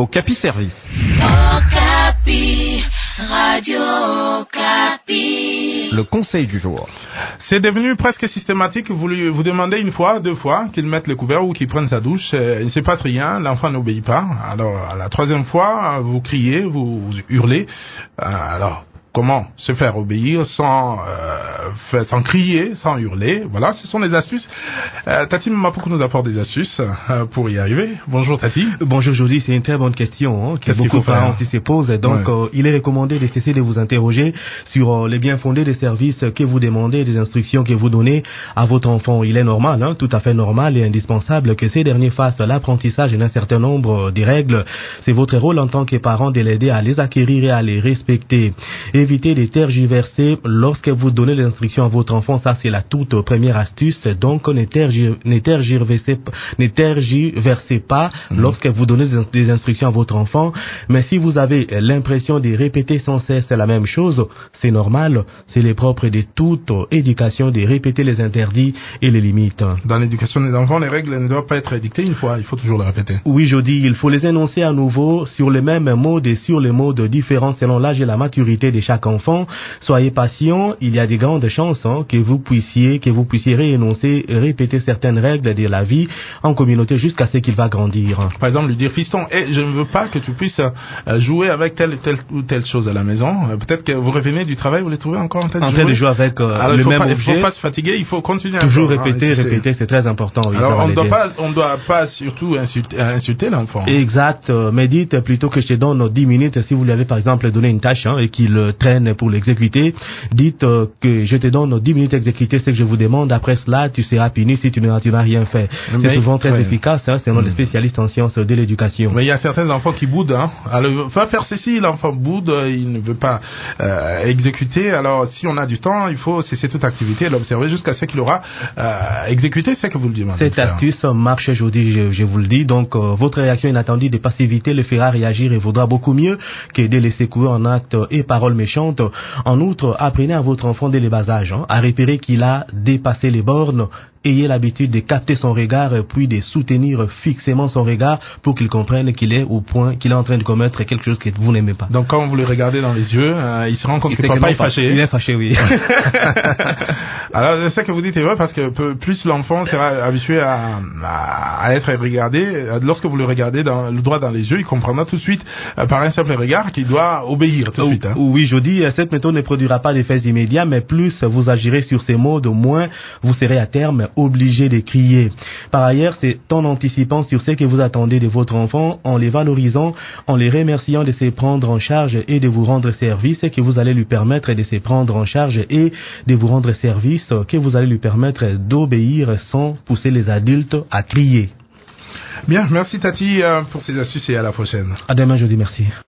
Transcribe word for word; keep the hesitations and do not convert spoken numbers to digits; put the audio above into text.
Okapi Service. Okapi, Radio Okapi. Le conseil du jour. C'est devenu presque systématique. Vous lui, vous demandez une fois, deux fois qu'il mette le couvert ou qu'il prenne sa douche. Euh, il ne se passe rien. L'enfant n'obéit pas. Alors, à la troisième fois, vous criez, vous, vous hurlez. Euh, alors, comment se faire obéir sans, euh, sans crier, sans hurler? Voilà, ce sont des astuces. Euh, Tati Mapuku nous apporte des astuces euh, pour y arriver. Bonjour Tati. Bonjour Jody, c'est une très bonne question hein, que beaucoup de parents aussi se posent. Donc, ouais. euh, il est recommandé de cesser de vous interroger sur euh, les bien fondés des services que vous demandez, des instructions que vous donnez à votre enfant. Il est normal, hein, tout à fait normal et indispensable que ces derniers fassent l'apprentissage d'un certain nombre de règles. C'est votre rôle en tant que parent de l'aider à les acquérir et à les respecter. Et évitez de tergiverser lorsque vous donnez les instructions à votre enfant. Ça, c'est la toute première astuce. Donc, ne, tergi, ne, tergiversez, ne tergiversez pas mmh. lorsque vous donnez des instructions à votre enfant. Mais si vous avez l'impression de répéter sans cesse la même chose, c'est normal. C'est le propre de toute éducation de répéter les interdits et les limites. Dans l'éducation des enfants, les règles ne doivent pas être dictées une fois. Il faut toujours les répéter. Oui, je dis, il faut les énoncer à nouveau sur le même mode et sur les modes différents selon l'âge et la maturité de chaque enfant. Soyez patient, il y a de grandes chances hein, que vous puissiez que vous puissiez réénoncer, répéter certaines règles de la vie en communauté jusqu'à ce qu'il va grandir. Par exemple, lui dire fiston, hey, je ne veux pas que tu puisses euh, jouer avec telle, telle ou telle chose à la maison. Euh, peut-être que vous revenez du travail, vous les trouvez encore en train de en jouer. train de jouer avec euh, Alors, le même pas, objet. Il ne faut pas se fatiguer, il faut continuer. Toujours encore, répéter, hein, répéter, c'est très important. Oui, alors on ne doit pas, on doit pas surtout insulter, insulter l'enfant. Exact. Mais dites plutôt que je te donne dix minutes si vous lui avez par exemple donné une tâche hein, et qu'il traîne pour l'exécuter. Dites euh, que je te donne dix minutes à exécuter ce que je vous demande. Après cela, tu seras puni si tu n'as rien fait. Mais c'est souvent très ouais. efficace, hein, selon mmh. les spécialistes en sciences de l'éducation. Mais il y a certains enfants qui boudent. Hein. Alors, va faire ceci, l'enfant boude, il ne veut pas euh, exécuter. Alors, si on a du temps, il faut cesser toute activité et l'observer jusqu'à ce qu'il aura euh, exécuté ce que vous lui demandez. Cette astuce marche aujourd'hui, je, je vous le dis. Donc, euh, votre réaction inattendue de passivité le fera réagir et vaudra beaucoup mieux que de les secouer en actes et paroles méchantes. En outre, apprenez à votre enfant dès le bas âge hein, à repérer qu'il a dépassé les bornes. Ayez l'habitude de capter son regard puis de soutenir fixement son regard pour qu'il comprenne qu'il est au point, qu'il est en train de commettre quelque chose que vous n'aimez pas. Donc quand vous le regardez dans les yeux, euh, il se rend compte il que papa est fâché. Il est fâché, oui. Alors c'est ce que vous dites est vrai parce que plus l'enfant sera habitué à, à, à être regardé, lorsque vous le regardez dans, le droit dans les yeux, il comprendra tout de suite euh, par un simple regard qu'il doit obéir tout de suite. Hein. Oui, je dis, cette méthode ne produira pas d'effets immédiats, mais plus vous agirez sur ces modes, moins vous serez à terme obligé de crier. Par ailleurs, c'est en anticipant sur ce que vous attendez de votre enfant, en les valorisant, en les remerciant de se prendre en charge et de vous rendre service, que vous allez lui permettre de se prendre en charge et de vous rendre service, que vous allez lui permettre d'obéir sans pousser les adultes à crier. Bien, merci Tati pour ces astuces et à la prochaine. À demain, je dis merci.